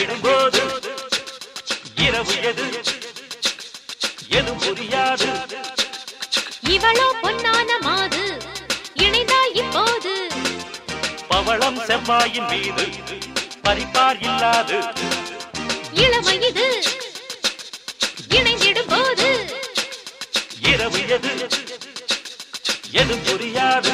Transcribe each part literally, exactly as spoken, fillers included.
இணைந்திடும் போது இரவு எது எது புரியாது. இவளோ பொன்னான மாது இணைந்தால் இப்போது பவளம் செவ்வாயின் மீது பறிப்பார் இல்லாது. இளமை இது இணைந்திடும் போது இரவு எது எது புரியாது.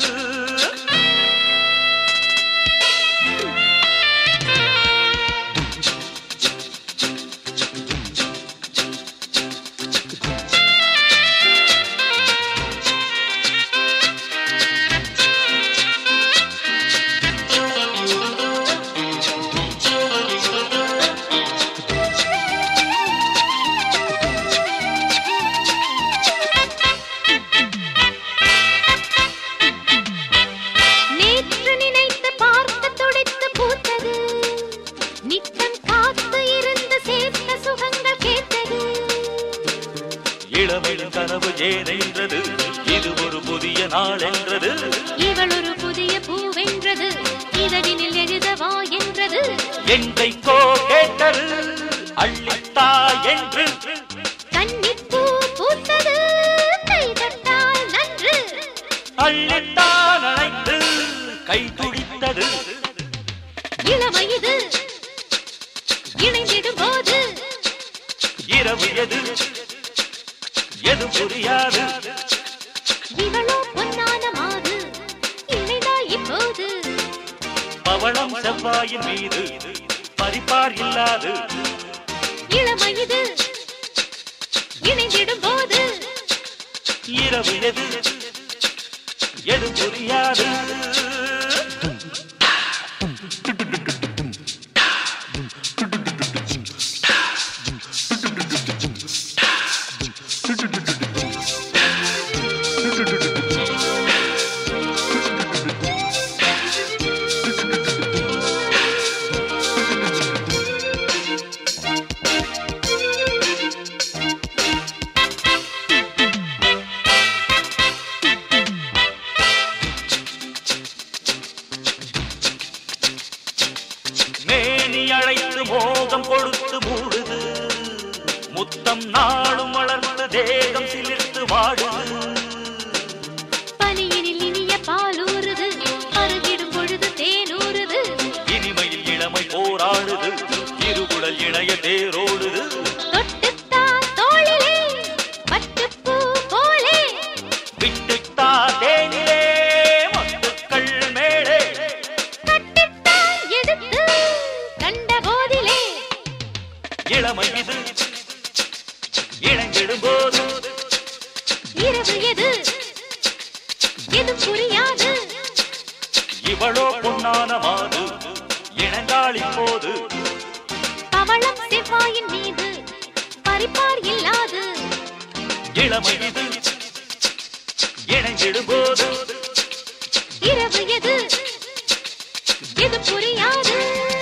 இளமையின் கனவு ஏனென்றது இது ஒரு புதிய நாள் என்றது. இவள் ஒரு புதிய பூவென்றது இதழினில் எழுதவா என்றது. என்றைக்கோ கேட்டது அள்ளித்தா என்று கன்னிப்பூ பூத்தது கை தட்டால் நன்று. அள்ளித்தா நனைத்து கை துடித்தது. இளமை இது இணைந்திடும் போது இரவு எது எது புரியாது. இவளோ பொன்னான மாது இணைந்தால் இப்போது பவளம் செவ்வாயின் மீது பறிப்பார் இல்லாது. இளமை இது இணைந்திடும் போது இரவு எது எது புரியாது. மேனி அழைத்து மோகம் கொடுத்து மூடுது. முத்தம் நாளும் வளர்ந்து தேகம் சிலிர்த்து வாடுது. பனியினில் இனிய பாலூறுது அருகிடும் பொழுது தேனூறுது. இனிமையில் இளமை போராடுது இருகுடல் இணைய தேரோடுது. தொட்டுத்தா தோளிலே பட்டுப்பூ போலே விட்டுத்தா தேனிலே மத்துக்கள் மேலே கட்டித்தா எடுத்து கண்ட போதிலே. இளமை இது இணைந்திடும் போது இரவு எது எது புரியாது. இவளோ பொன்னான மாது இணைந்தாள் இப்போது. பவளம் செவ்வாயின் மீது பறிப்பார் இல்லாது. இளமை இது இணைந்திடும் போது இரவு எது எது புரியாது.